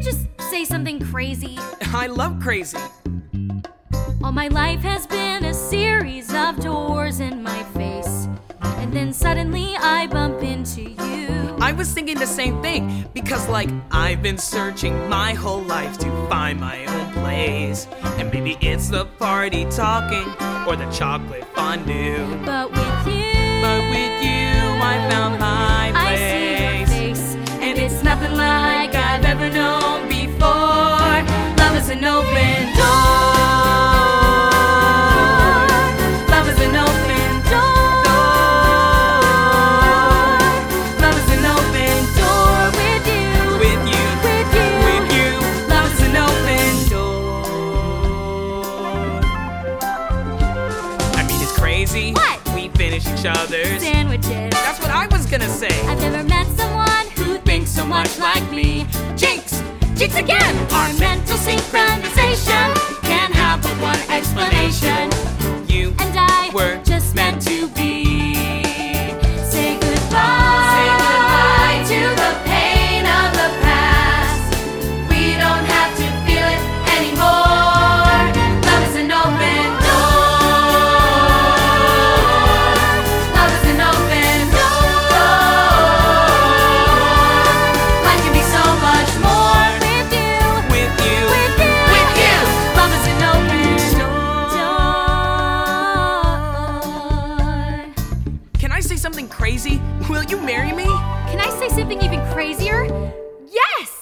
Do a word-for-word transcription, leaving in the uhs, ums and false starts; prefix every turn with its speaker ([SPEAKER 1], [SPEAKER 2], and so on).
[SPEAKER 1] just say something crazy?
[SPEAKER 2] I love crazy.
[SPEAKER 1] All my life has been a series of doors in my face, and then suddenly I bump into you.
[SPEAKER 2] I was thinking the same thing, because like I've been searching my whole life to find my own place. And maybe it's the party talking or the chocolate fondue.
[SPEAKER 1] But with you,
[SPEAKER 2] But with you, I found my
[SPEAKER 1] I
[SPEAKER 2] place.
[SPEAKER 1] see your face, and it's nothing like I've ever known before. Love is an open door. Love is an open door. Love is an open door with you.
[SPEAKER 2] With you,
[SPEAKER 1] With you.
[SPEAKER 2] with you,
[SPEAKER 1] Love is an
[SPEAKER 2] open door. I mean, it's crazy.
[SPEAKER 1] What?
[SPEAKER 2] We finish each other's.
[SPEAKER 1] Sandwiches.
[SPEAKER 2] That's what I was gonna say.
[SPEAKER 1] I've never met someone who thinks so much like me. Jinx! Jinx again! Our mental synchronization can't have but one explanation.
[SPEAKER 2] You
[SPEAKER 1] And I
[SPEAKER 2] were
[SPEAKER 1] just meant to be. Say goodbye.
[SPEAKER 3] Say goodbye to the pain of the past. We don't have to feel it anymore. Love is an open door. Love is an open door. Life can be so much more
[SPEAKER 1] With you.
[SPEAKER 2] with you.
[SPEAKER 1] With you.
[SPEAKER 3] with you.
[SPEAKER 1] Love is an open door.
[SPEAKER 2] Can I say something crazy? Will you marry me?
[SPEAKER 1] Can I say something even crazier? Yes!